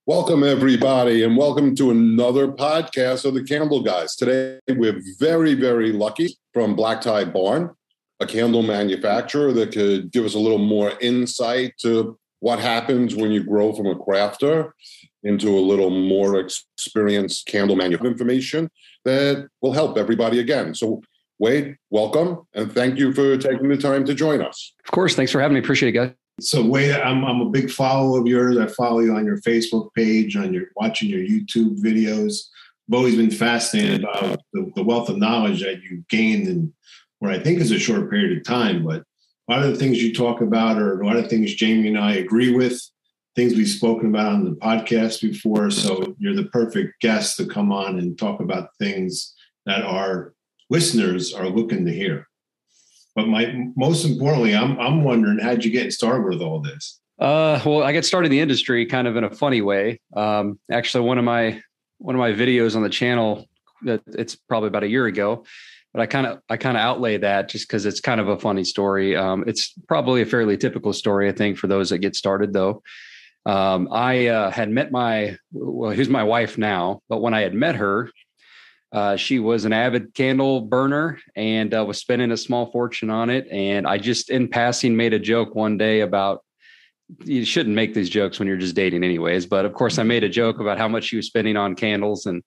Welcome, everybody, and welcome to another podcast of the Candle Guys. Today, we're very, very lucky from Black Tie Barn, a candle manufacturer that could give us a little more insight to what happens when you grow from a crafter into a little more experienced candle manufacturer information that will help everybody again. So, Wade, welcome, and thank you for taking the time to join us. Of course. Thanks for having me. Appreciate it, guys. So Wade, I'm a big follower of yours. I follow you on your Facebook page, watching your YouTube videos. I've always been fascinated about the wealth of knowledge that you've gained in what I think is a short period of time. But a lot of the things you talk about are a lot of things Jamie and I agree with, things we've spoken about on the podcast before. So you're the perfect guest to come on and talk about things that our listeners are looking to hear. But most importantly, I'm wondering, how'd you get started with all this? Well, I got started in the industry kind of in a funny way. Actually, one of my videos on the channel, that it's probably about a year ago, but I kind of outlay that just because it's kind of a funny story. It's probably a fairly typical story, I think, for those that get started, though. I had met who's my wife now, but when I had met her, she was an avid candle burner and was spending a small fortune on it. And I just in passing made a joke one day about, you shouldn't make these jokes when you're just dating anyways. But of course I made a joke about how much she was spending on candles. And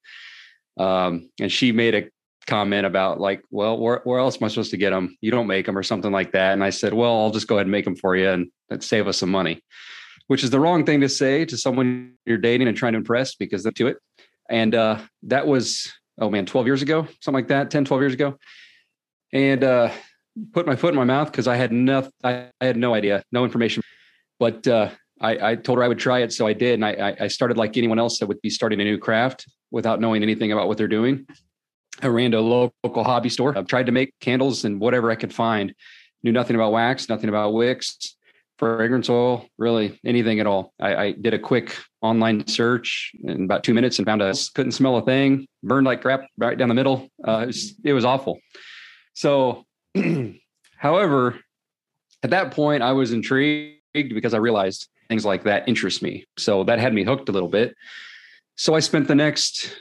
she made a comment about like, well, where else am I supposed to get them? You don't make them or something like that. And I said, well, I'll just go ahead and make them for you and that'd save us some money, which is the wrong thing to say to someone you're dating and trying to impress because they're to it. And that was, 12 years ago, something like that, 10, 12 years ago. And put my foot in my mouth because I had no idea, no information. But I told her I would try it. So I did. And I started like anyone else that would be starting a new craft without knowing anything about what they're doing. I ran to a local hobby store. I tried to make candles and whatever I could find. Knew nothing about wax, nothing about wicks, fragrance oil, really anything at all. I did a quick online search in about 2 minutes and couldn't smell a thing, burned like crap right down the middle. It was awful. So, however, at that point I was intrigued because I realized things like that interest me. So that had me hooked a little bit. So I spent the next,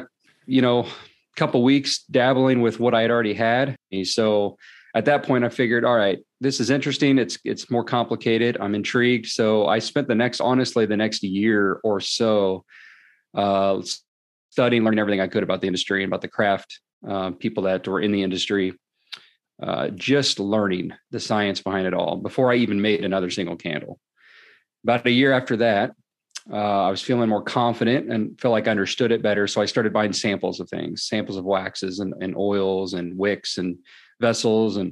couple weeks dabbling with what I had already had. So at that point I figured, all right, this is interesting. It's more complicated. I'm intrigued. So I spent the next year or so studying, learning everything I could about the industry and about the craft, people that were in the industry, just learning the science behind it all before I even made another single candle. About a year after that, I was feeling more confident and felt like I understood it better. So I started buying samples of things, samples of waxes and oils and wicks and vessels and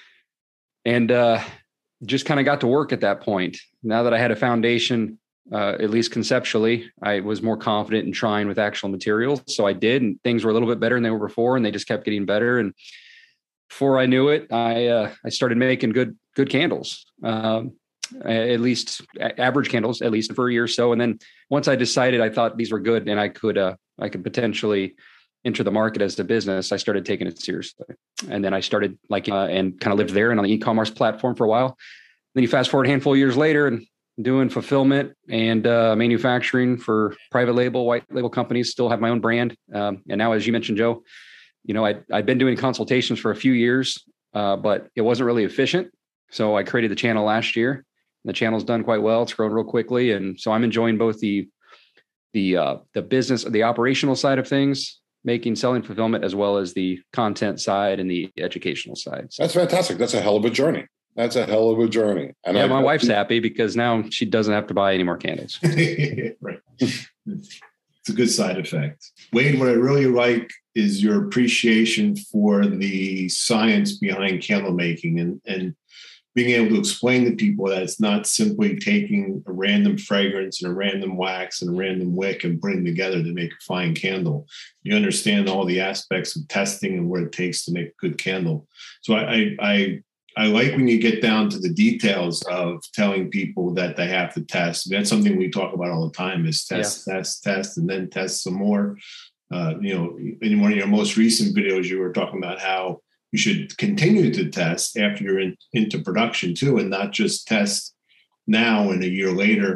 just kind of got to work at that point. Now that I had a foundation, at least conceptually, I was more confident in trying with actual materials. So I did, and things were a little bit better than they were before, and they just kept getting better. And before I knew it, I started making good candles, at least average candles, at least for a year or so. And then once I decided I thought these were good and I could potentially enter the market as a business, I started taking it seriously. And then I started and kind of lived there and on the e-commerce platform for a while. Then you fast forward a handful of years later and doing fulfillment and manufacturing for private label, white label companies, still have my own brand. And now, as you mentioned, Joe, I'd been doing consultations for a few years, but it wasn't really efficient. So I created the channel last year. The channel's done quite well. It's grown real quickly. And so I'm enjoying both the business, the operational side of things, selling, fulfillment, as well as the content side and the educational side. So, that's fantastic. That's a hell of a journey. And yeah, my wife's happy because now she doesn't have to buy any more candles. Right. It's a good side effect. Wade, what I really like is your appreciation for the science behind candle making and being able to explain to people that it's not simply taking a random fragrance and a random wax and a random wick and putting together to make a fine candle. You understand all the aspects of testing and what it takes to make a good candle. So I like when you get down to the details of telling people that they have to test. That's something we talk about all the time is test, and then test some more. In one of your most recent videos, you were talking about how you should continue to test after you're into production too, and not just test now and a year later,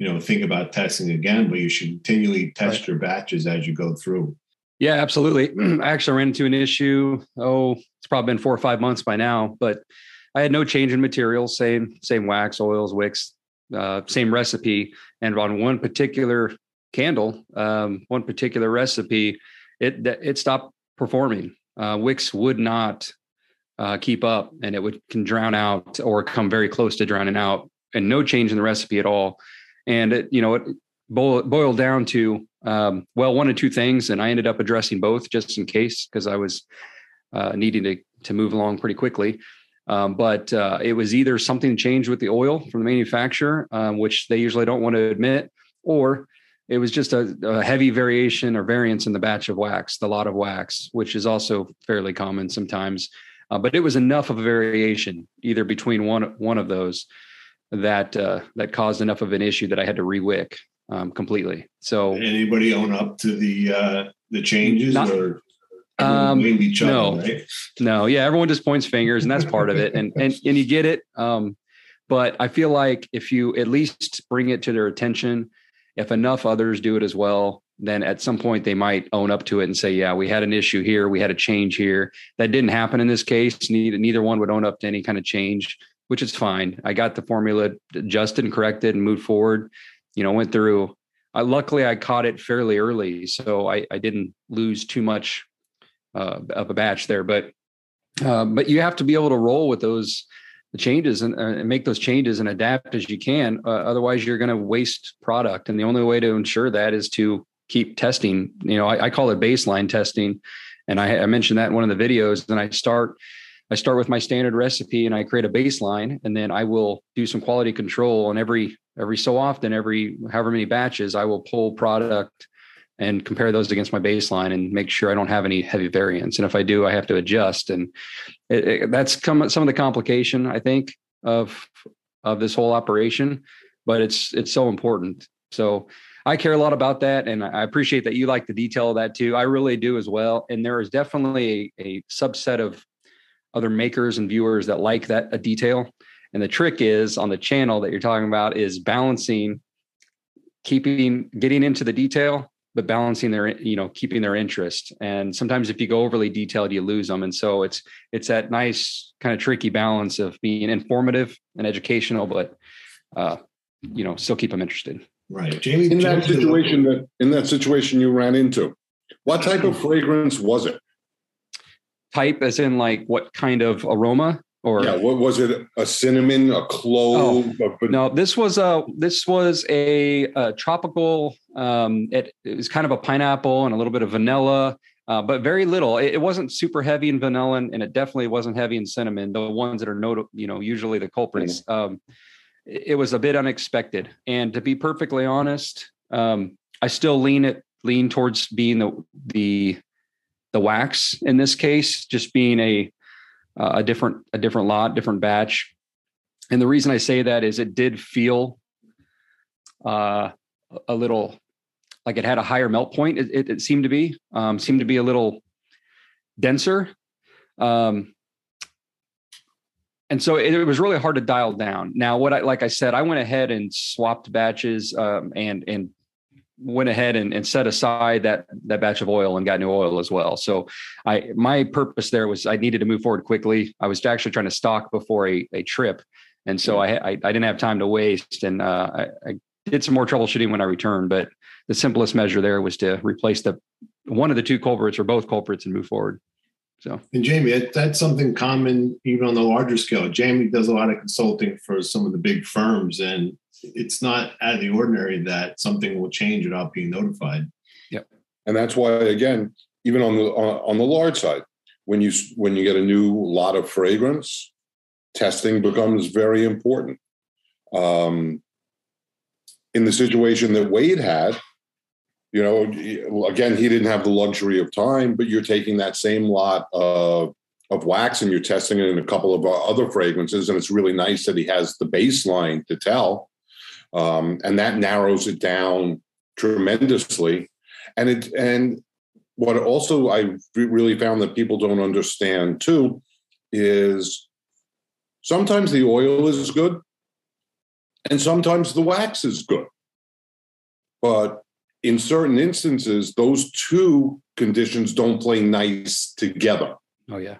think about testing again, but you should continually test your batches as you go through. Yeah, absolutely. I actually ran into an issue. It's probably been 4 or 5 months by now, but I had no change in materials, same wax, oils, wicks, same recipe. And on one particular candle, one particular recipe, it stopped performing. Wicks would not keep up, and it can drown out or come very close to drowning out, and no change in the recipe at all. And it boiled down to, one of two things. And I ended up addressing both just in case, because I was needing to move along pretty quickly. But it was either something changed with the oil from the manufacturer, which they usually don't want to admit, or it was just a heavy variation or variance in the batch of wax, the lot of wax, which is also fairly common sometimes. But it was enough of a variation either between one of those that caused enough of an issue that I had to re-wick completely. So anybody own up to the changes or blame each other, no, right? No. Yeah. Everyone just points fingers, and that's part of it. And you get it. But I feel like if you at least bring it to their attention, if enough others do it as well, then at some point they might own up to it and say, yeah, we had an issue here. We had a change here. That didn't happen in this case. Neither one would own up to any kind of change, which is fine. I got the formula adjusted and corrected and moved forward, went through. Luckily I caught it fairly early, so I didn't lose too much of a batch there, but you have to be able to roll with the changes and make those changes and adapt as you can. Otherwise you're going to waste product. And the only way to ensure that is to keep testing. I call it baseline testing. And I mentioned that in one of the videos. Then I start with my standard recipe and I create a baseline, and then I will do some quality control. And every so often, however many batches, I will pull product and compare those against my baseline and make sure I don't have any heavy variance. And if I do, I have to adjust. And that's some of the complication, I think, of this whole operation, but it's so important. So I care a lot about that. And I appreciate that you like the detail of that too. I really do as well. And there is definitely a subset of other makers and viewers that like a detail. And the trick is on the channel that you're talking about is balancing, getting into the detail, but balancing keeping their interest. And sometimes if you go overly detailed, you lose them. And so it's that nice kind of tricky balance of being informative and educational, but still keep them interested. Right. Jamie, in that situation you ran into, what type of fragrance was it? Type as in like what kind of aroma? Or what was it? A cinnamon, a clove? No, this was a tropical. It was kind of a pineapple and a little bit of vanilla, but very little. It wasn't super heavy in vanilla, and it definitely wasn't heavy in cinnamon. The ones that are usually the culprits. It was a bit unexpected, and to be perfectly honest, I still lean towards being the wax in this case, just being a different lot, different batch. And the reason I say that is it did feel a little like it had a higher melt point. It seemed to be a little denser. And so it was really hard to dial down. Now, like I said, I went ahead and swapped batches and went ahead and set aside that batch of oil and got new oil as well. So my purpose there was I needed to move forward quickly. I was actually trying to stock before a trip. And so I didn't have time to waste. And I did some more troubleshooting when I returned, but the simplest measure there was to replace one of the two culprits or both culprits and move forward. So, and Jamie, that's something common even on the larger scale. Jamie does a lot of consulting for some of the big firms, and it's not out of the ordinary that something will change without being notified. Yep. And that's why, again, even on the large side, when you get a new lot of fragrance, testing becomes very important. In the situation that Wade had, again, he didn't have the luxury of time, but you're taking that same lot of wax and you're testing it in a couple of other fragrances. And it's really nice that he has the baseline to tell. And that narrows it down tremendously. And what also I really found that people don't understand too is sometimes the oil is good and sometimes the wax is good. But in certain instances, those two conditions don't play nice together. Oh, yeah.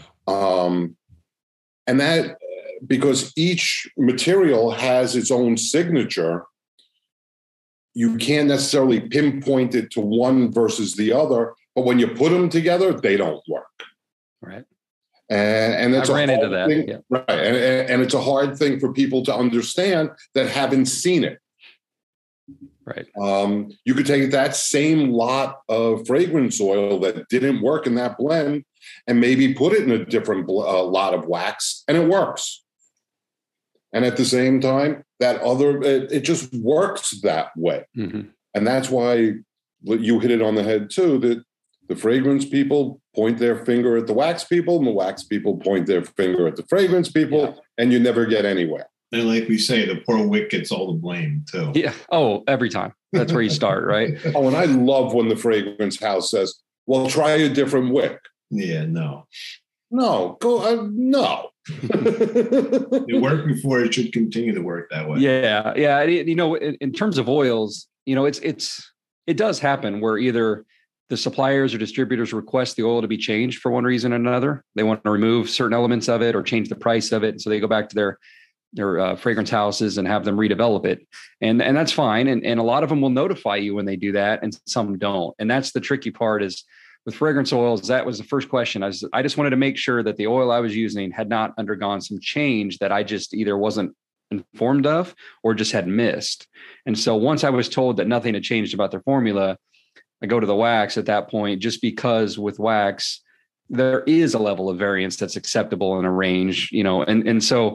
And that, because each material has its own signature, you can't necessarily pinpoint it to one versus the other. But when you put them together, they don't work. Right. And it's I ran into that. thing, yeah. right? And it's a hard thing for people to understand that haven't seen it. Right. You could take that same lot of fragrance oil that didn't work in that blend and maybe put it in a different lot of wax, and it works. And at the same time, that other, it just works that way. Mm-hmm. And that's why you hit it on the head too, that the fragrance people point their finger at the wax people, and the wax people point their finger at the fragrance people, and you never get anywhere. And like we say, the poor wick gets all the blame too. Yeah. Oh, every time. That's where you start, right? Oh, and I love when the fragrance house says, well, try a different wick. Yeah, no. No, no. It worked before, it should continue to work that way. Yeah. Yeah. In terms of oils, it does happen where either the suppliers or distributors request the oil to be changed for one reason or another. They want to remove certain elements of it or change the price of it. So they go back to their fragrance houses and have them redevelop it. And that's fine. And a lot of them will notify you when they do that, and some don't. And that's the tricky part is with fragrance oils. That was the first question. I just wanted to make sure that the oil I was using had not undergone some change that I just either wasn't informed of or just had missed. And so once I was told that nothing had changed about their formula, I go to the wax at that point, just because with wax, there is a level of variance that's acceptable in a range, and so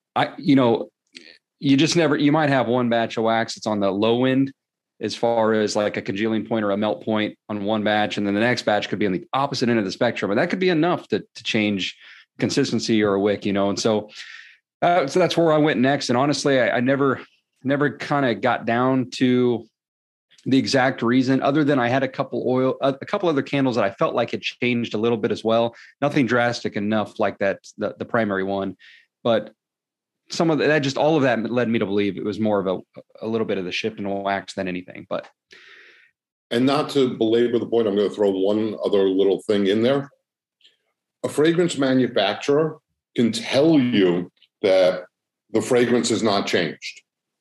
you might have one batch of wax that's on the low end as far as like a congealing point or a melt point on one batch. And then the next batch could be on the opposite end of the spectrum. And that could be enough to change consistency or a wick, And so that's where I went next. And honestly, I never kind of got down to the exact reason, other than I had a couple other candles that I felt like had changed a little bit as well. Nothing drastic enough like that, the primary one, but some of that, all of that led me to believe it was more of a little bit of the shift in wax than anything. But, and not to belabor the point, I'm going to throw one other little thing in there. A fragrance manufacturer can tell you that the fragrance has not changed.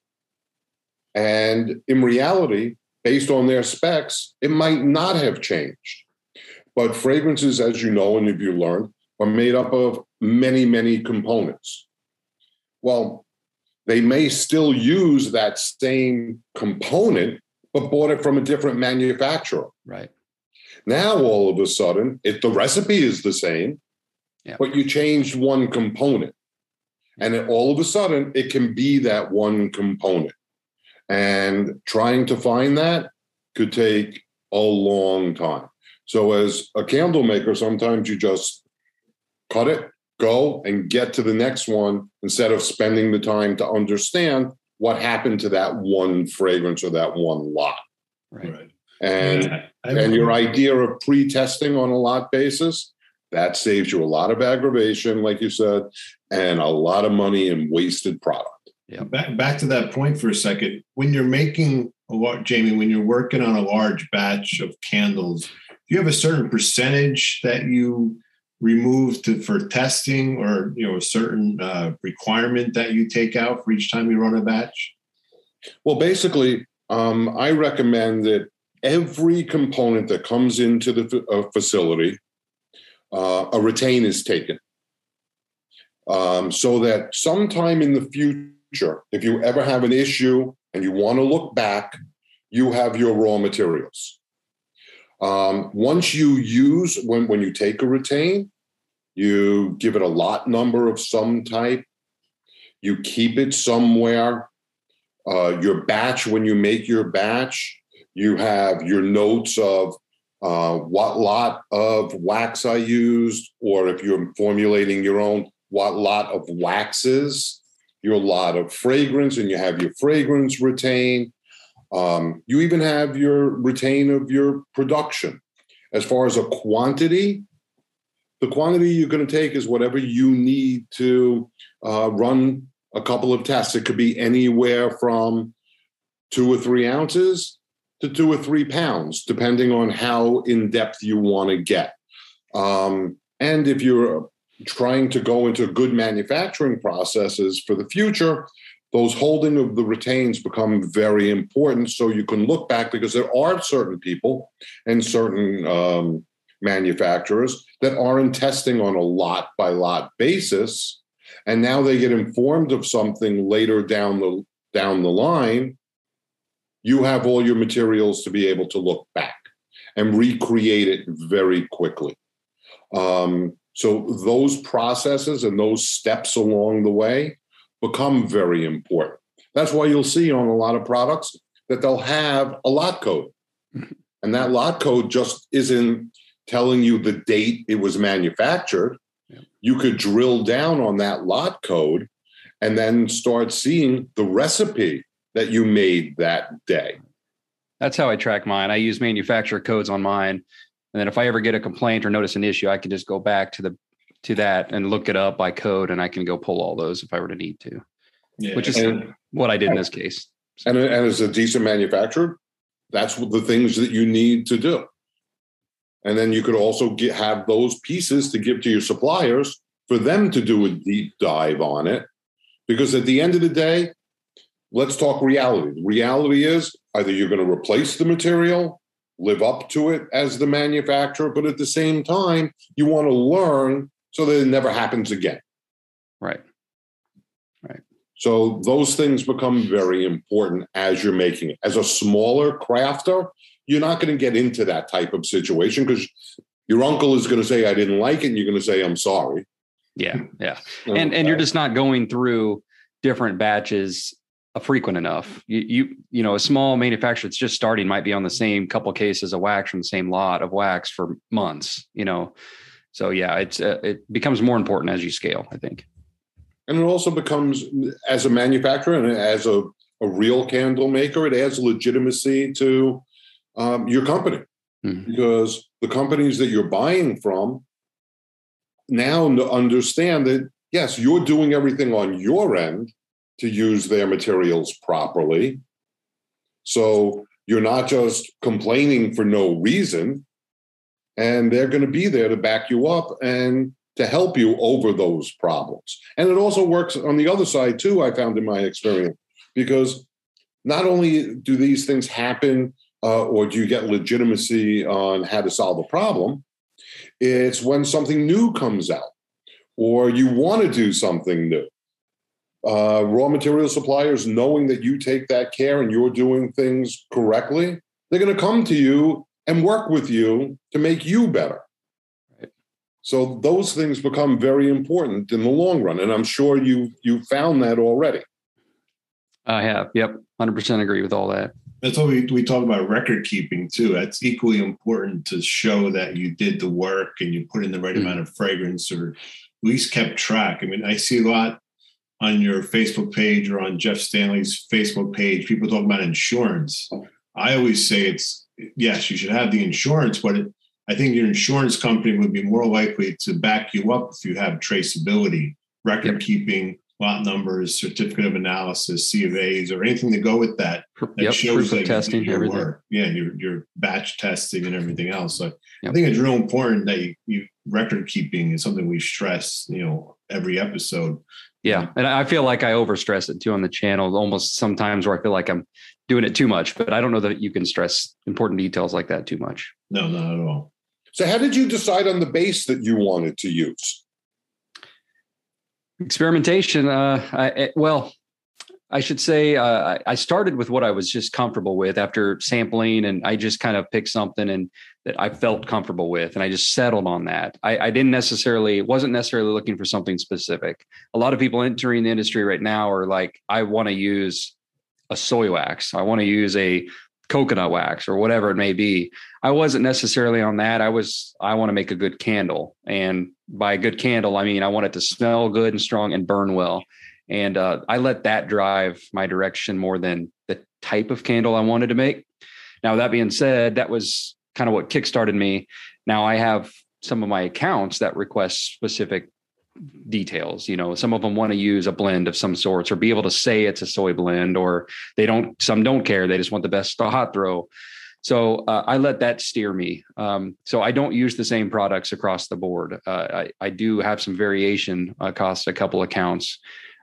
And in reality, based on their specs, it might not have changed. But fragrances, as you know and if you learned, are made up of many, many components. Well, they may still use that same component, but bought it from a different manufacturer. Right. Now, all of a sudden, the recipe is the same, but you changed one component. And all of a sudden, it can be that one component. And trying to find that could take a long time. So as a candle maker, sometimes you just cut it, go and get to the next one instead of spending the time to understand what happened to that one fragrance or that one lot. Right. And your idea of pre-testing on a lot basis, that saves you a lot of aggravation, like you said, and a lot of money and wasted product. Yeah. Back to that point for a second. When you're making Jamie, when you're working on a large batch of candles, do you have a certain percentage that you remove for testing, or a certain requirement that you take out for each time you run a batch? Well, basically, I recommend that every component that comes into the facility, a retain is taken, so that sometime in the future, if you ever have an issue and you want to look back, you have your raw materials. Once you use, when you take a retain, you give it a lot number of some type, you keep it somewhere. Your batch, when you make your batch, you have your notes of what lot of wax I used, or if you're formulating your own, what lot of waxes, your lot of fragrance, and you have your fragrance retain. You even have your retain of your production. As far as a quantity, the quantity you're going to take is whatever you need to run a couple of tests. It could be anywhere from 2 or 3 ounces to 2 or 3 pounds, depending on how in depth you want to get. And if you're trying to go into good manufacturing processes for the future, those holding of the retains become very important. So you can look back, because there are certain people and certain manufacturers that aren't testing on a lot by lot basis. And now they get informed of something later down the line. You have all your materials to be able to look back and recreate it very quickly. So those processes and those steps along the way become very important. That's why you'll see on a lot of products that they'll have a lot code. And that lot code just isn't telling you the date it was manufactured. Yeah. You could drill down on that lot code and then start seeing the recipe that you made that day. That's how I track mine. I use manufacturer codes on mine. And then if I ever get a complaint or notice an issue, I can just go back to that and look it up by code, and I can go pull all those if I were to need to, which is what I did in this case. And as a decent manufacturer, that's the things that you need to do. And then you could also have those pieces to give to your suppliers for them to do a deep dive on it. Because at the end of the day, let's talk reality. The reality is either you're going to replace the material, live up to it as the manufacturer, but at the same time, you want to learn so that it never happens again. Right. So those things become very important as you're making it. As a smaller crafter, you're not going to get into that type of situation because your uncle is going to say, I didn't like it. And you're going to say, I'm sorry. Yeah. And you're just not going through different batches frequent enough. You know, a small manufacturer that's just starting might be on the same couple cases of wax from the same lot of wax for months, you know. So yeah, it becomes more important as you scale, I think. And it also becomes, as a manufacturer and as a real candle maker, it adds legitimacy to your company. Mm-hmm. Because the companies that you're buying from now understand that, yes, you're doing everything on your end to use their materials properly. So you're not just complaining for no reason, and they're going to be there to back you up and to help you over those problems. And it also works on the other side too, I found in my experience, because not only do these things happen or do you get legitimacy on how to solve a problem, it's when something new comes out or you want to do something new. Raw material suppliers, knowing that you take that care and you're doing things correctly, they're going to come to you and work with you to make you better. Right. So those things become very important in the long run. And I'm sure you found that already. I have. Yep. 100% agree with all that. That's what we talk about record keeping too. That's equally important to show that you did the work and you put in the right amount of fragrance, or at least kept track. I mean, I see a lot on your Facebook page or on Jeff Stanley's Facebook page, people talk about insurance. I always say yes, you should have the insurance, but I think your insurance company would be more likely to back you up if you have traceability, record keeping, lot numbers, certificate of analysis, C of A's, or anything to go with that. That shows that testing, your work. Yeah, your batch testing and everything else. So I think it's real important that you record keeping is something we stress, every episode. Yeah. And I feel like I overstress it too on the channel, almost sometimes where I feel like I'm doing it too much, but I don't know that you can stress important details like that too much. No, not at all. So how did you decide on the base that you wanted to use? Experimentation. I should say I started with what I was just comfortable with after sampling, and I just kind of picked something and that I felt comfortable with, and I just settled on that. I wasn't necessarily looking for something specific. A lot of people entering the industry right now are like, I want to use a soy wax. I want to use a coconut wax or whatever it may be. I wasn't necessarily on that. I want to make a good candle. And by a good candle, I mean, I want it to smell good and strong and burn well. And I let that drive my direction more than the type of candle I wanted to make. Now, that being said, that was kind of what kickstarted me. Now I have some of my accounts that request specific details. Some of them want to use a blend of some sorts or be able to say it's a soy blend, or some don't care. They just want the best hot throw. So I let that steer me. So I don't use the same products across the board. I do have some variation across a couple accounts.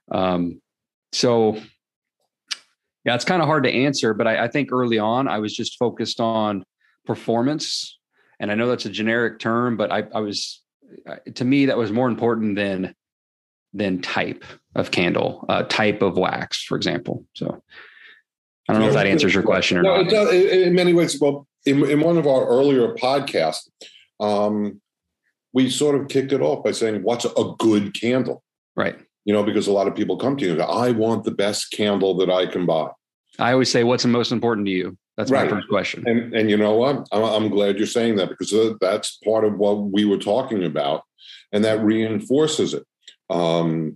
So yeah, it's kind of hard to answer, but I think early on I was just focused on performance. And I know that's a generic term, but to me, that was more important than type of candle, type of wax, for example. So I don't know if that answers your question or not. It does, in many ways. Well, in one of our earlier podcasts, we sort of kicked it off by saying, what's a good candle? Right. Because a lot of people come to you and go, I want the best candle that I can buy. I always say, what's the most important to you? That's my first question. And you know what? I'm glad you're saying that, because that's part of what we were talking about, and that reinforces it. And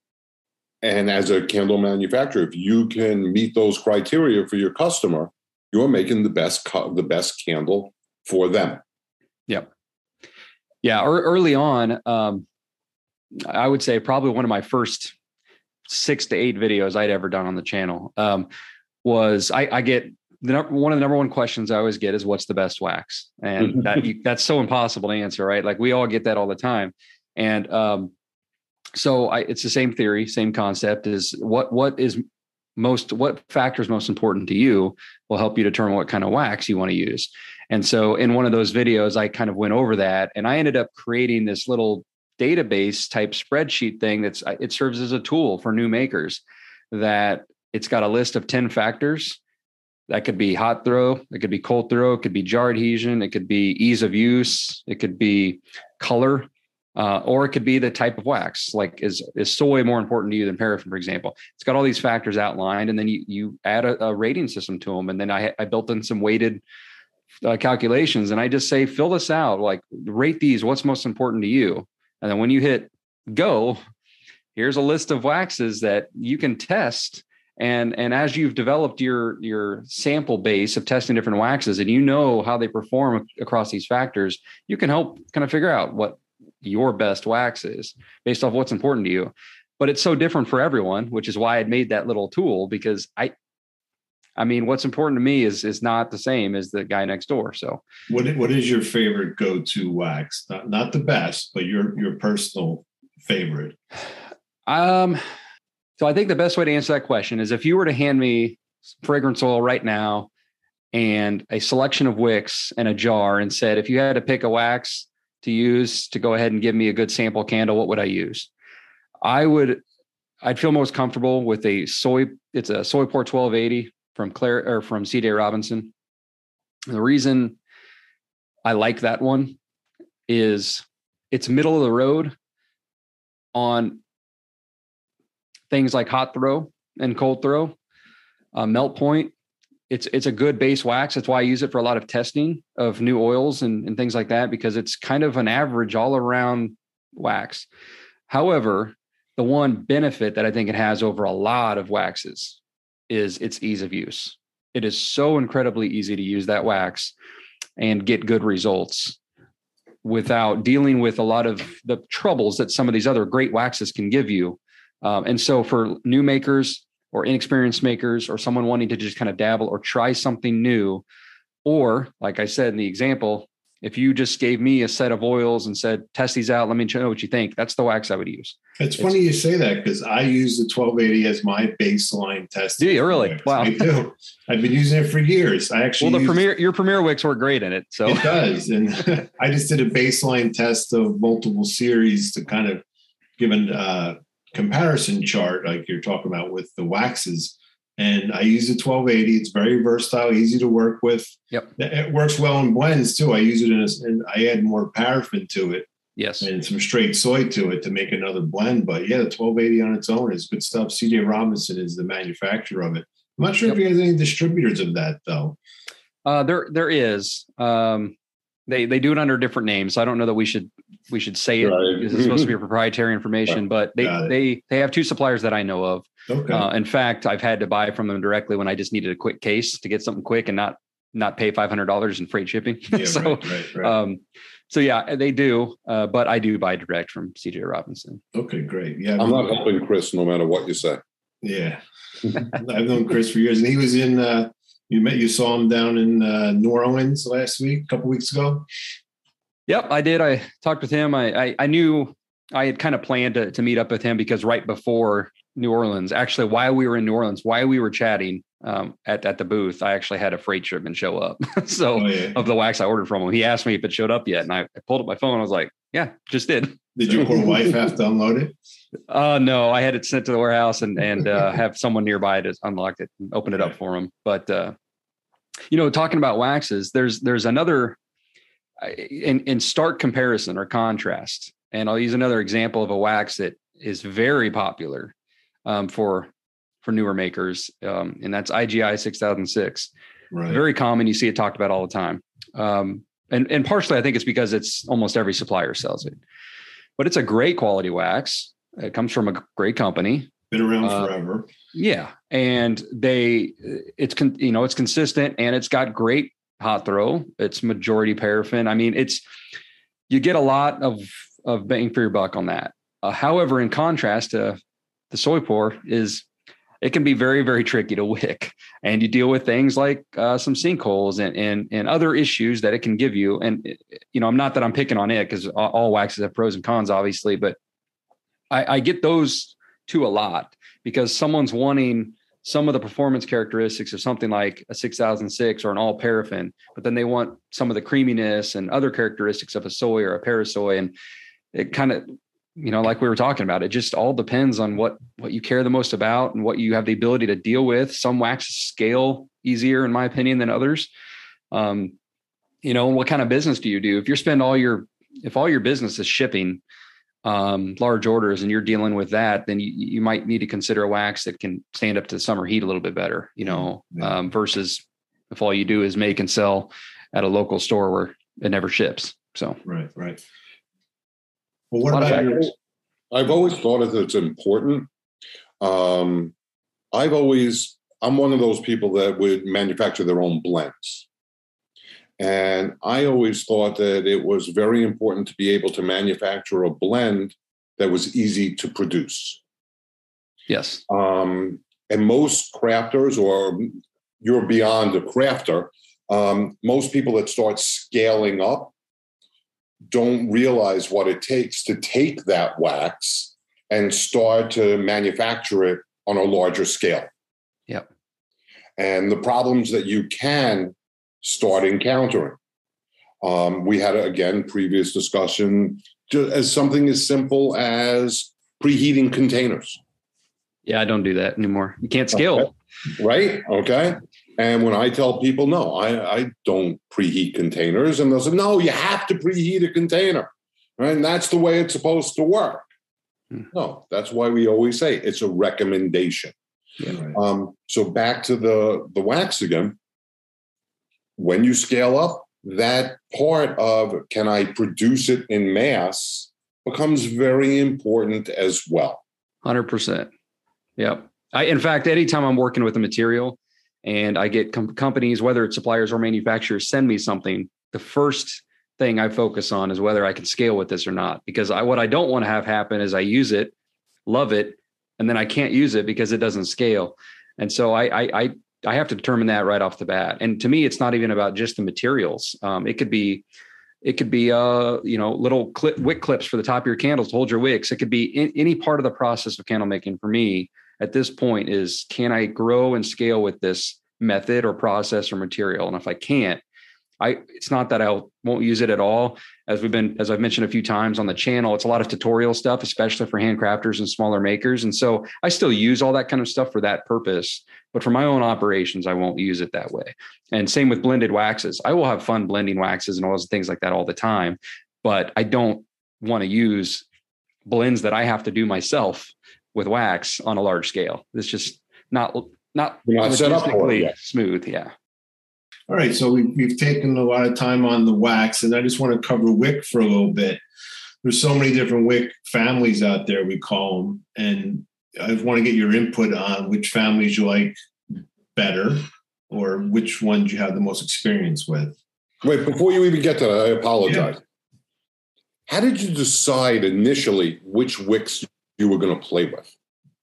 as a candle manufacturer, if you can meet those criteria for your customer, you're making the best candle for them. Yep. Yeah. Early on, I would say probably one of my first 6 to 8 videos I'd ever done on the channel was I get one of the number one questions I always get is, what's the best wax? And that's so impossible to answer, right? Like we all get that all the time. And so it's the same theory, same concept is what factor is most important to you will help you determine what kind of wax you want to use. And so in one of those videos, I kind of went over that, and I ended up creating this little database type spreadsheet thing it serves as a tool for new makers, that it's got a list of 10 factors. That could be hot throw, it could be cold throw, it could be jar adhesion, it could be ease of use, it could be color, or it could be the type of wax. Like is soy more important to you than paraffin, for example? It's got all these factors outlined, and then you add a rating system to them. And then I built in some weighted calculations, and I just say, fill this out, like rate these, what's most important to you? And then when you hit go, here's a list of waxes that you can test. And as you've developed your sample base of testing different waxes, and you know how they perform across these factors, you can help kind of figure out what your best wax is based off what's important to you. But it's so different for everyone, which is why I'd made that little tool, because I mean, what's important to me is not the same as the guy next door. So what is your favorite go-to wax? Not the best, but your personal favorite. So I think the best way to answer that question is, if you were to hand me fragrance oil right now and a selection of wicks and a jar, and said, if you had to pick a wax to use to go ahead and give me a good sample candle, what would I use? I'd feel most comfortable with it's a Soyport 1280 from CJ Robinson. And the reason I like that one is it's middle of the road on things like hot throw and cold throw, melt point. It's a good base wax. That's why I use it for a lot of testing of new oils and things like that, because it's kind of an average all around wax. However, the one benefit that I think it has over a lot of waxes is its ease of use. It is so incredibly easy to use that wax and get good results without dealing with a lot of the troubles that some of these other great waxes can give you. And so for new makers or inexperienced makers, or someone wanting to just kind of dabble or try something new, or like I said in the example, if you just gave me a set of oils and said, test these out, let me know what you think, that's the wax I would use. It's funny you say that, because I use the 1280 as my baseline test. Do you really? Wicks. Wow. I do. I've been using it for years. Your Premier wicks work great in it. So it does. And I just did a baseline test of multiple series to kind of give a comparison chart, like you're talking about with the waxes. And I use the 1280. It's very versatile, easy to work with. Yep. It works well in blends too. I use it and I add more paraffin to it. Yes. And some straight soy to it to make another blend. But yeah, the 1280 on its own is good stuff. CJ Robinson is the manufacturer of it. I'm not sure if he has any distributors of that though. There is. They do it under different names. So I don't know that we should say it, right, because it's supposed to be proprietary information, but they have 2 suppliers that I know of. Okay. In fact, I've had to buy from them directly when I just needed a quick case to get something quick and not not pay $500 in freight shipping. Yeah, So, right. So yeah, they do. But I do buy direct from CJ Robinson. Okay, great. Yeah. I'm not helping Chris no matter what you say. Yeah. I've known Chris for years, and he was in, you saw him down in New Orleans last week, a couple weeks ago. Yep, I did. I talked with him. I knew I had kind of planned to meet up with him because right before New Orleans, actually, while we were in New Orleans, while we were chatting at the booth, I actually had a freight shipment show up. So of the wax I ordered from him, he asked me if it showed up yet. And I pulled up my phone. I was like, yeah, just did. Did your poor wife have to unload it? No, I had it sent to the warehouse and have someone nearby to unlock it and open it up for him. But, talking about waxes, there's another in stark comparison or contrast. And I'll use another example of a wax that is very popular for newer makers. And that's IGI 6006. Right. Very common. You see it talked about all the time. And partially, I think it's because it's almost every supplier sells it. But it's a great quality wax. It comes from a great company. Been around forever. Yeah. And it's consistent and it's got great hot throw. It's majority paraffin. I mean, you get a lot of bang for your buck on that. However, in contrast to the soy pour it can be very, very tricky to wick, and you deal with things like some sinkholes and other issues that it can give you. And, I'm not that I'm picking on it because all waxes have pros and cons, obviously, but I get those two a lot because someone's wanting some of the performance characteristics of something like a 6006 or an all paraffin, but then they want some of the creaminess and other characteristics of a soy or a parasoy. And it kind of, like we were talking about, it just all depends on what you care the most about and what you have the ability to deal with. Some waxes scale easier, in my opinion, than others. What kind of business do you do? If all your business is shipping large orders and you're dealing with that, then you might need to consider a wax that can stand up to the summer heat a little bit better, versus if all you do is make and sell at a local store where it never ships. So, right. Well, what about yours? I've always thought that it's important. I'm one of those people that would manufacture their own blends. And I always thought that it was very important to be able to manufacture a blend that was easy to produce. Yes. And most crafters, or you're beyond a crafter, most people that start scaling up don't realize what it takes to take that wax and start to manufacture it on a larger scale. Yep. And the problems that you can start encountering. We had, again, previous discussion, as something as simple as preheating containers. Yeah, I don't do that anymore. You can't scale. Okay. Right? Okay. And when I tell people, no, I don't preheat containers, and they'll say, no, you have to preheat a container. Right? And that's the way it's supposed to work. No, that's why we always say it's a recommendation. Yeah, right. So back to the wax again. When you scale up, that part of can I produce it in mass becomes very important as well. 100%. Yep. In fact, anytime I'm working with a material and I get companies, whether it's suppliers or manufacturers, send me something, the first thing I focus on is whether I can scale with this or not. Because what I don't want to have happen is I use it, love it, and then I can't use it because it doesn't scale. And so I have to determine that right off the bat. And to me, it's not even about just the materials. It could be little wick clips for the top of your candles to hold your wicks. It could be any part of the process of candle making. For me, at this point, is can I grow and scale with this method or process or material? And if I can't, it's not that I won't use it at all. As I've mentioned a few times on the channel, it's a lot of tutorial stuff, especially for handcrafters and smaller makers. And so I still use all that kind of stuff for that purpose. But for my own operations, I won't use it that way. And same with blended waxes. I will have fun blending waxes and all those things like that all the time. But I don't want to use blends that I have to do myself with wax on a large scale. It's just not set up for it. Smooth. Yeah. All right. So we've taken a lot of time on the wax, and I just want to cover wick for a little bit. There's so many different wick families out there, we call them. And I want to get your input on which families you like better or which ones you have the most experience with? Wait, before you even get to that, I apologize. Yeah. How did you decide initially which wicks you were going to play with?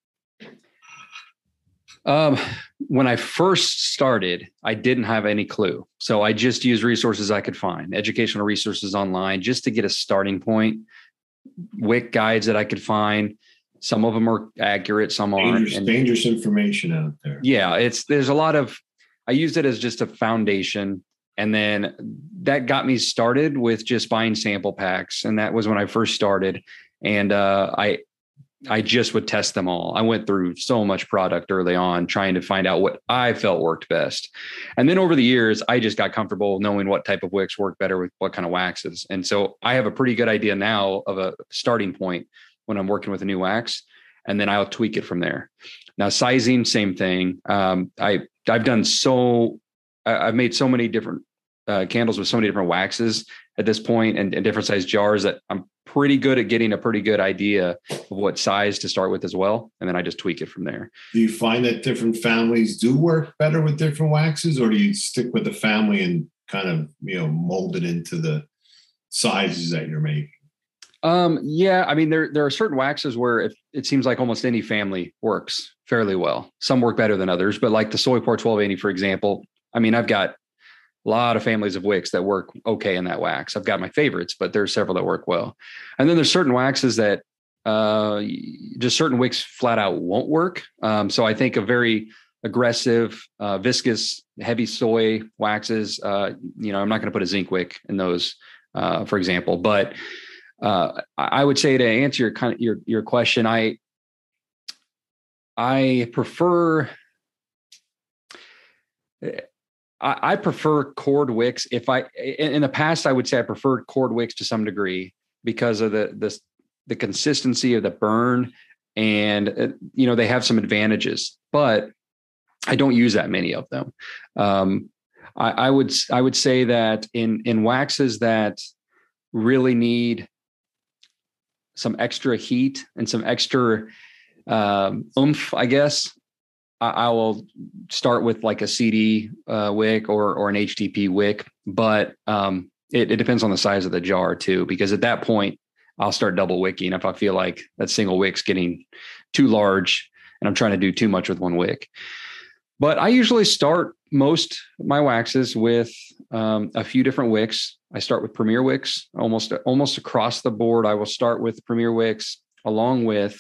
When I first started, I didn't have any clue. So I just used resources I could find, educational resources online, just to get a starting point, wick guides that I could find. Some of them are accurate, some aren't. Dangerous information out there. Yeah, there's a lot of, I used it as just a foundation. And then that got me started with just buying sample packs. And that was when I first started. And I just would test them all. I went through so much product early on trying to find out what I felt worked best. And then over the years, I just got comfortable knowing what type of wicks work better with what kind of waxes. And so I have a pretty good idea now of a starting point when I'm working with a new wax, and then I'll tweak it from there. Now, sizing, same thing. I've made so many different candles with so many different waxes at this point and different size jars that I'm pretty good at getting a pretty good idea of what size to start with as well. And then I just tweak it from there. Do you find that different families do work better with different waxes, or do you stick with the family and kind of, mold it into the sizes that you're making? Yeah, I mean, there are certain waxes where it seems like almost any family works fairly well. Some work better than others, but like the Soypor 1280, for example, I mean, I've got a lot of families of wicks that work okay in that wax. I've got my favorites, but there's several that work well. And then there's certain waxes that just certain wicks flat out won't work. So I think a very aggressive, viscous, heavy soy waxes, I'm not going to put a zinc wick in those, for example. But I would say, to answer your question, I prefer cord wicks. In the past, I would say I preferred cord wicks to some degree because of the consistency of the burn, and they have some advantages, but I don't use that many of them. I would say that in waxes that really need some extra heat and some extra oomph, I guess, I will start with like a CD wick or an HTP wick, but it depends on the size of the jar too, because at that point I'll start double wicking if I feel like that single wick's getting too large and I'm trying to do too much with one wick. But I usually start most of my waxes with a few different wicks. I start with Premier wicks almost across the board. I will start with Premier wicks along with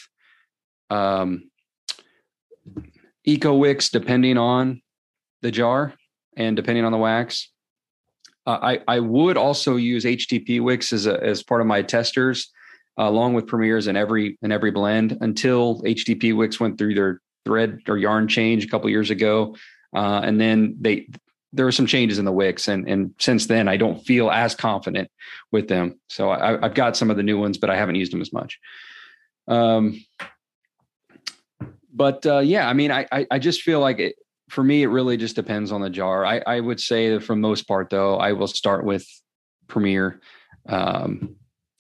Eco wicks, depending on the jar and depending on the wax. I would also use HTP wicks as part of my testers, along with Premiers in every blend, until HTP wicks went through their thread or yarn change a couple of years ago, and then there were some changes in the wicks, and since then I don't feel as confident with them. So I've got some of the new ones, but I haven't used them as much. But yeah, I mean, I just feel like for me, it really just depends on the jar. I would say that for the most part, though, I will start with Premier, and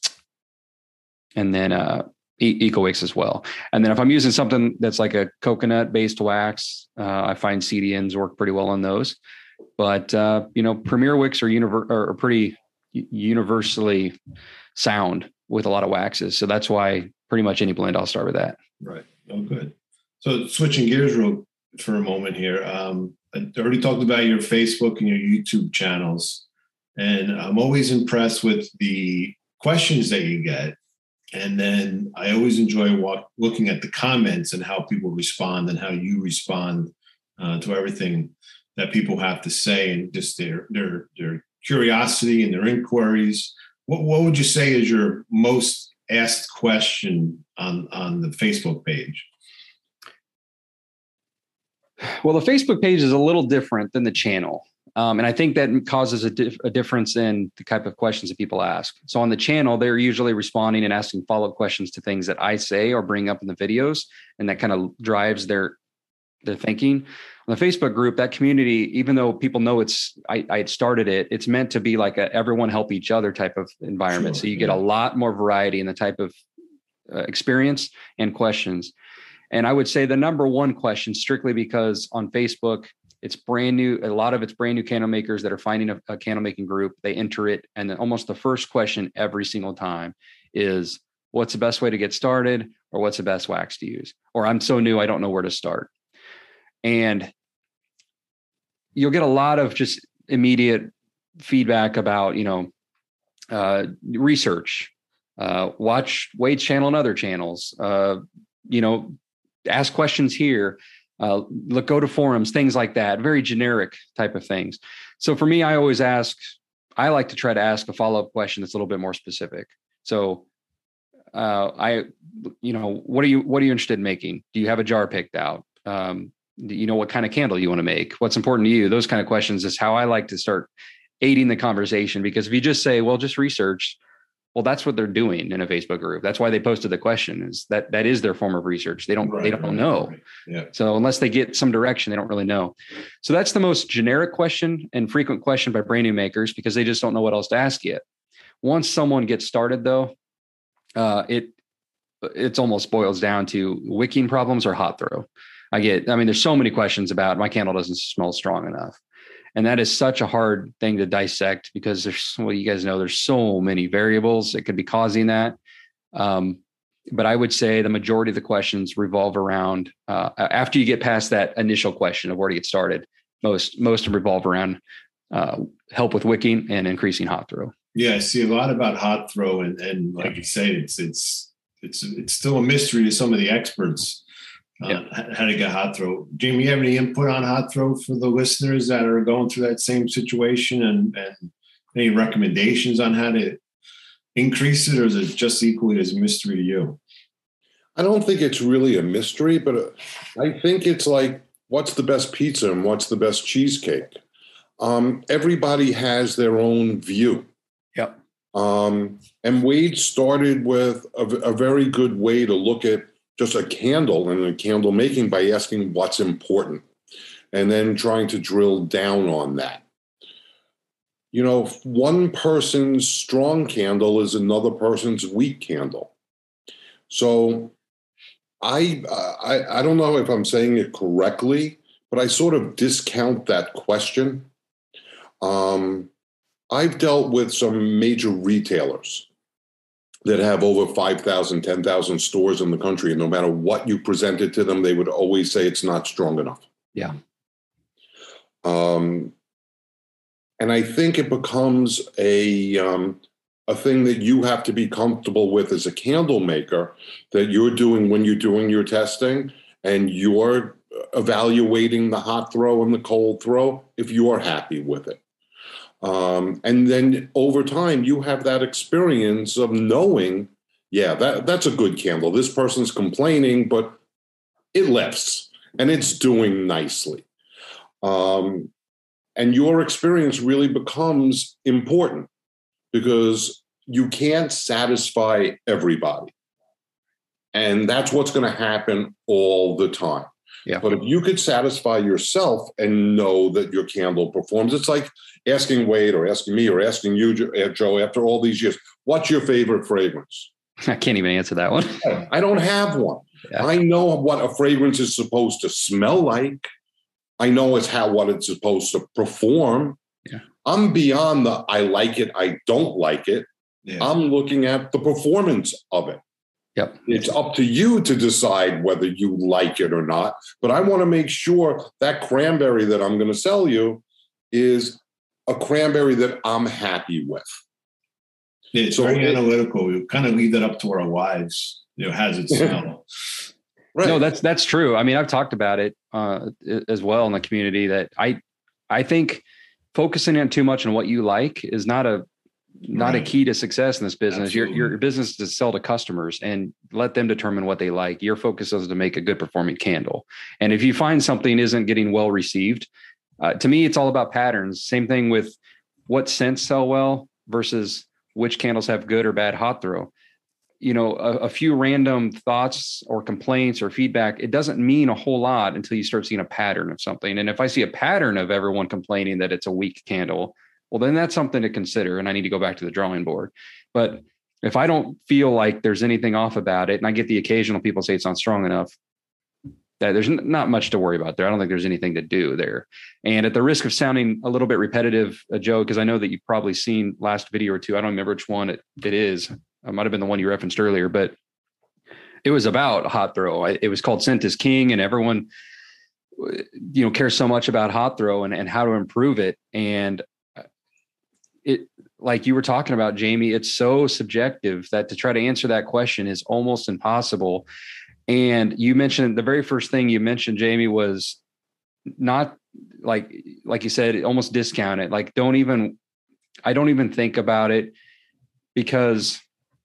then Eco wicks as well. And then if I'm using something that's like a coconut based wax, I find CDNs work pretty well on those. But Premier wicks are pretty universally sound with a lot of waxes. So that's why pretty much any blend I'll start with that. Right. Oh, good. So switching gears for a moment here. I already talked about your Facebook and your YouTube channels, and I'm always impressed with the questions that you get. And then I always enjoy looking at the comments and how people respond and how you respond to everything that people have to say, and just their curiosity and their inquiries. What would you say is your most asked question on the Facebook page? Well, the Facebook page is a little different than the channel. And I think that causes a difference in the type of questions that people ask. So on the channel, they're usually responding and asking follow-up questions to things that I say or bring up in the videos. And that kind of drives their thinking. On the Facebook group, that community, even though people know I started it, it's meant to be like a everyone help each other type of environment. Sure, so you get a lot more variety in the type of experience and questions. And I would say the number one question, strictly because on Facebook, It's brand new. A lot of it's brand new candle makers that are finding a candle making group. They enter it. And then almost the first question every single time is, what's the best way to get started? Or what's the best wax to use? Or I'm so new, I don't know where to start. And you'll get a lot of just immediate feedback about, research, watch Wade's channel and other channels, ask questions here, go to forums, things like that, very generic type of things. So for me, I like to try to ask a follow-up question that's a little bit more specific. So what are you interested in making? Do you have a jar picked out? Do you know what kind of candle you want to make? What's important to you? Those kind of questions is how I like to start aiding the conversation, because if you just say, well, just research, well, that's what they're doing in a Facebook group. That's why they posted the question, is that is their form of research. They don't know. Right. Yeah. So unless they get some direction, they don't really know. So that's the most generic question and frequent question by brand new makers, because they just don't know what else to ask yet. Once someone gets started though, it's almost boils down to wicking problems or hot throw. There's so many questions about my candle doesn't smell strong enough. And that is such a hard thing to dissect, because you guys know, there's so many variables that could be causing that. But I would say the majority of the questions revolve around, after you get past that initial question of where to get started, most revolve around help with wicking and increasing hot throw. Yeah, I see a lot about hot throw, and like you say, it's still a mystery to some of the experts. How to get hot throw. Jamie, you have any input on hot throw for the listeners that are going through that same situation, and any recommendations on how to increase it, or is it just equally as a mystery to you? I don't think it's really a mystery, but I think it's like, what's the best pizza and what's the best cheesecake? Everybody has their own view. Yep. And Wade started with a very good way to look at just a candle and a candle making by asking what's important, and then trying to drill down on that. One person's strong candle is another person's weak candle. So I don't know if I'm saying it correctly, but I sort of discount that question. I've dealt with some major retailers that have over 5,000, 10,000 stores in the country. And no matter what you presented to them, they would always say it's not strong enough. Yeah. And I think it becomes a thing that you have to be comfortable with as a candle maker, that you're doing when you're doing your testing and you're evaluating the hot throw and the cold throw, if you're happy with it. And then over time, you have that experience of knowing, that's a good candle. This person's complaining, but it lifts and it's doing nicely. And your experience really becomes important, because you can't satisfy everybody. And that's what's going to happen all the time. Yeah. But if you could satisfy yourself and know that your candle performs, it's like asking Wade or asking me or asking you, Joe, after all these years, what's your favorite fragrance? I can't even answer that one. I don't have one. Yeah. I know what a fragrance is supposed to smell like. I know what it's supposed to perform. Yeah. I'm beyond the I like it, I don't like it. Yeah. I'm looking at the performance of it. Yep. It's up to you to decide whether you like it or not. But I want to make sure that cranberry that I'm going to sell you is a cranberry that I'm happy with. It's very analytical. We kind of leave that up to our wives. How's it smell? Right. No, that's true. I mean, I've talked about it as well in the community, that I think focusing on too much on what you like is not a key to success in this business. Your business is to sell to customers and let them determine what they like. Your focus is to make a good performing candle. And if you find something isn't getting well received, to me, it's all about patterns. Same thing with what scents sell well versus which candles have good or bad hot throw. A few random thoughts or complaints or feedback, it doesn't mean a whole lot until you start seeing a pattern of something. And if I see a pattern of everyone complaining that it's a weak candle, well, then that's something to consider, and I need to go back to the drawing board. But if I don't feel like there's anything off about it, and I get the occasional people say it's not strong enough, that there's not much to worry about there. I don't think there's anything to do there. And at the risk of sounding a little bit repetitive, Joe, because I know that you've probably seen last video or two, I don't remember which one it is. It might've been the one you referenced earlier, but it was about hot throw. It was called Scent is King, and everyone, cares so much about hot throw and how to improve it. And it, like you were talking about, Jamie, it's so subjective that to try to answer that question is almost impossible. And you mentioned the very first thing you mentioned, Jamie, was not like you said, almost discount it. Like, I don't even think about it, because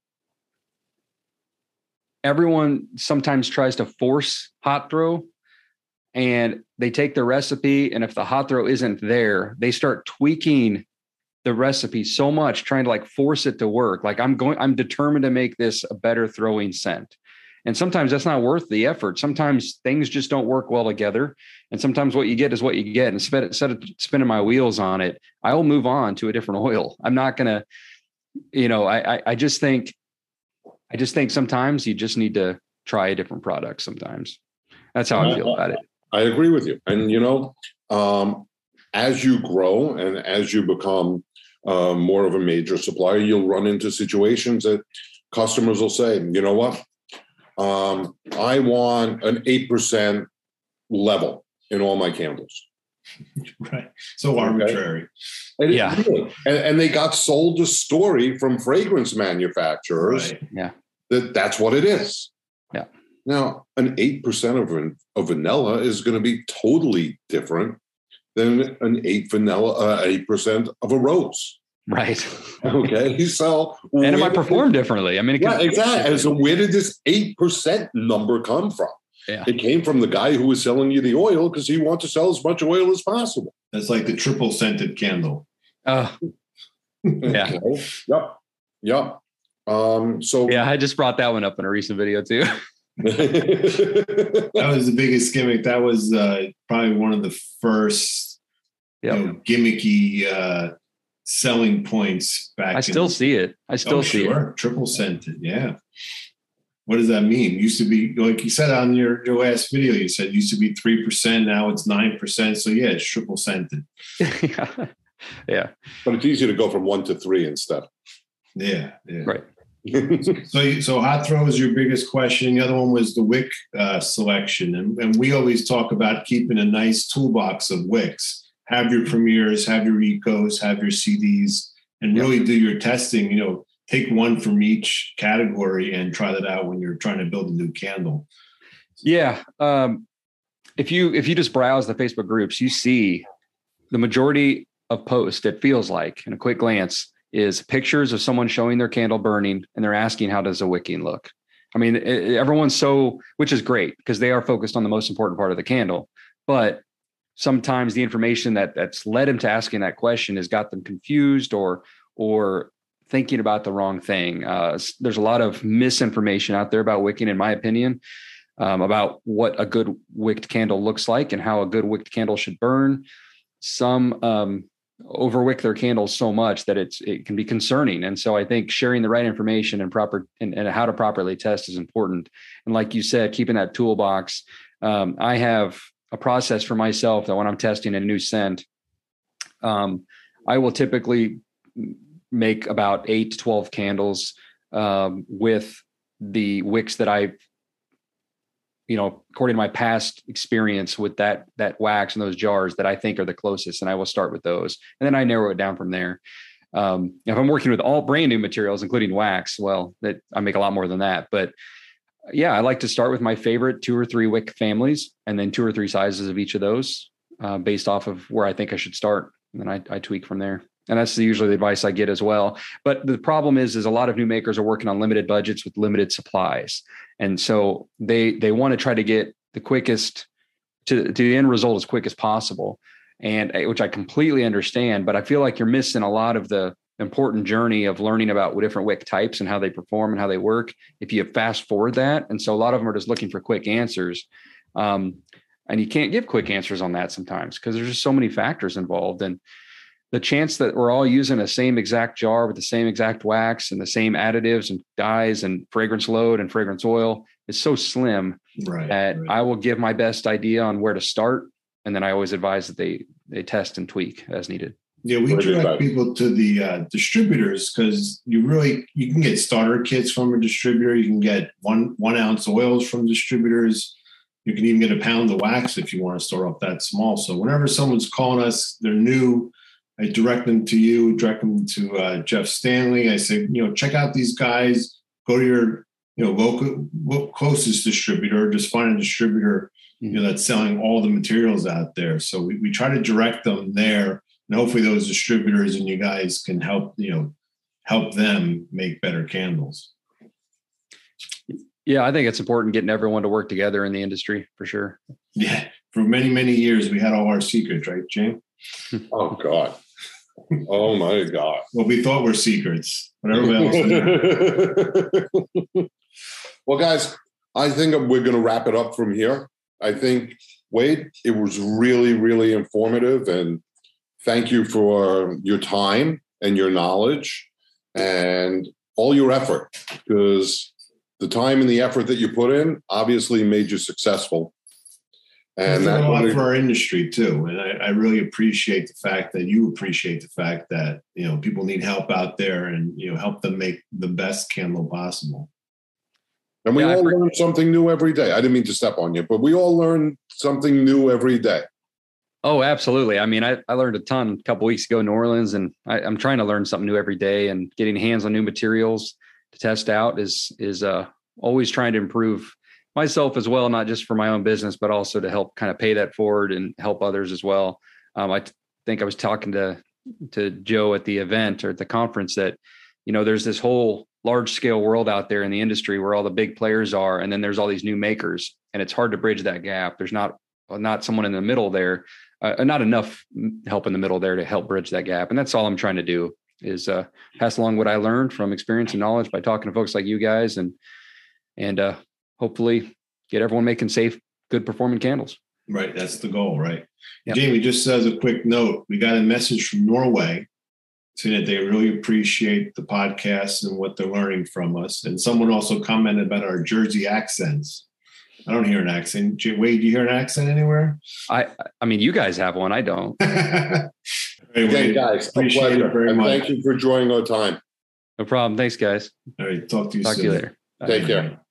everyone sometimes tries to force hot throw, and they take the recipe, and if the hot throw isn't there, they start tweaking the recipe so much, trying to like force it to work. Like I'm determined to make this a better throwing scent. And sometimes that's not worth the effort. Sometimes things just don't work well together. And sometimes what you get is what you get. And instead of spinning my wheels on it, I'll move on to a different oil. I'm not going to, I just think sometimes you just need to try a different product sometimes. That's how I feel about it. I agree with you. And, as you grow and as you become more of a major supplier, you'll run into situations that customers will say, you know what? I want an 8% level in all my candles. Right. So arbitrary. Okay. Yeah. And they got sold a story from fragrance manufacturers. Right. Yeah. That's what it is. Yeah. Now, an 8% of vanilla is going to be totally different than an 8% of a rose. Right. Okay. So, and it might perform differently. I mean, exactly. So where did this 8% number come from? Yeah. It came from the guy who was selling you the oil because he wanted to sell as much oil as possible. That's like the triple scented candle. Yeah. Okay. Yep. I just brought that one up in a recent video too. That was the biggest gimmick. That was probably one of the first gimmicky selling points back. I still see it. See it. Triple scented. Yeah. What does that mean? Used to be, like you said on your last video, you said used to be 3%. Now it's 9%. So yeah, it's triple scented. Yeah. But it's easier to go from 1 to 3 instead. Yeah. Right. So hot throw is your biggest question. The other one was the wick selection. And we always talk about keeping a nice toolbox of wicks. Have your premieres, have your ecos, have your CDs, and really do your testing. Take one from each category and try that out when you're trying to build a new candle. Yeah. If you just browse the Facebook groups, you see the majority of posts, it feels like, in a quick glance, is pictures of someone showing their candle burning, and they're asking, how does a wicking look? I mean, everyone's which is great because they are focused on the most important part of the candle. But sometimes the information that's led them to asking that question has got them confused or thinking about the wrong thing. There's a lot of misinformation out there about wicking, in my opinion, about what a good wicked candle looks like and how a good wicked candle should burn. Some overwick their candles so much that it can be concerning. And so I think sharing the right information and how to properly test is important. And like you said, keeping that toolbox. I have a process for myself that when I'm testing a new scent, I will typically make about 8 to 12 candles with the wicks that I've, according to my past experience with that wax and those jars that I think are the closest, and I will start with those. And then I narrow it down from there. If I'm working with all brand new materials, including wax, well, that I make a lot more than that. But yeah, I like to start with my favorite 2 or 3 wick families, and then 2 or 3 sizes of each of those based off of where I think I should start. And then I tweak from there. And that's usually the advice I get as well. But the problem is a lot of new makers are working on limited budgets with limited supplies. And so they want to try to get the quickest to the end result as quick as possible. And which I completely understand, but I feel like you're missing a lot of the important journey of learning about different wick types and how they perform and how they work if you fast forward that. And so a lot of them are just looking for quick answers. And you can't give quick answers on that sometimes because there's just so many factors involved. And the chance that we're all using the same exact jar with the same exact wax and the same additives and dyes and fragrance load and fragrance oil is so slim Right. That I will give my best idea on where to start. And then I always advise that they test and tweak as needed. Yeah, we direct people to the distributors because you can get starter kits from a distributor. You can get 1 ounce oils from distributors. You can even get a pound of wax if you want to store up that small. So whenever someone's calling us, they're new, I direct them to you, direct them to Jeff Stanley. I say, check out these guys. Go to your local closest distributor. Just find a distributor that's selling all the materials out there. So we try to direct them there. And hopefully those distributors and you guys can help them make better candles. Yeah, I think it's important getting everyone to work together in the industry for sure. Yeah. For many, many years, we had all our secrets, right, Jim? Oh, God. Oh, my God. Well, we thought were secrets, but everybody else. Well, guys, I think we're going to wrap it up from here. I think, Wade, it was really, really informative, and thank you for your time and your knowledge and all your effort, because the time and the effort that you put in obviously made you successful. And that's a lot for our industry too. And I really appreciate the fact that you appreciate the fact that, people need help out there and, help them make the best candle possible. And we all learn something new every day. I didn't mean to step on you, but we all learn something new every day. Oh, absolutely. I mean, I learned a ton a couple of weeks ago in New Orleans, and I'm trying to learn something new every day, and getting hands on new materials to test out is always trying to improve myself as well, not just for my own business, but also to help kind of pay that forward and help others as well. I think I was talking to Joe at the event or at the conference that, there's this whole large scale world out there in the industry where all the big players are. And then there's all these new makers, and it's hard to bridge that gap. There's not someone in the middle there, not enough help in the middle there to help bridge that gap. And that's all I'm trying to do is pass along what I learned from experience and knowledge by talking to folks like you guys, and hopefully get everyone making safe, good performing candles. Right. That's the goal, right? Yep. Jamie, just as a quick note, we got a message from Norway saying that they really appreciate the podcast and what they're learning from us. And someone also commented about our Jersey accents. I don't hear an accent. Wade, do you hear an accent anywhere? I mean, you guys have one. I don't. Again, guys, appreciate it very much. Thank you for joining our time. No problem. Thanks, guys. All right. Talk to you soon. Talk to you later. Take care.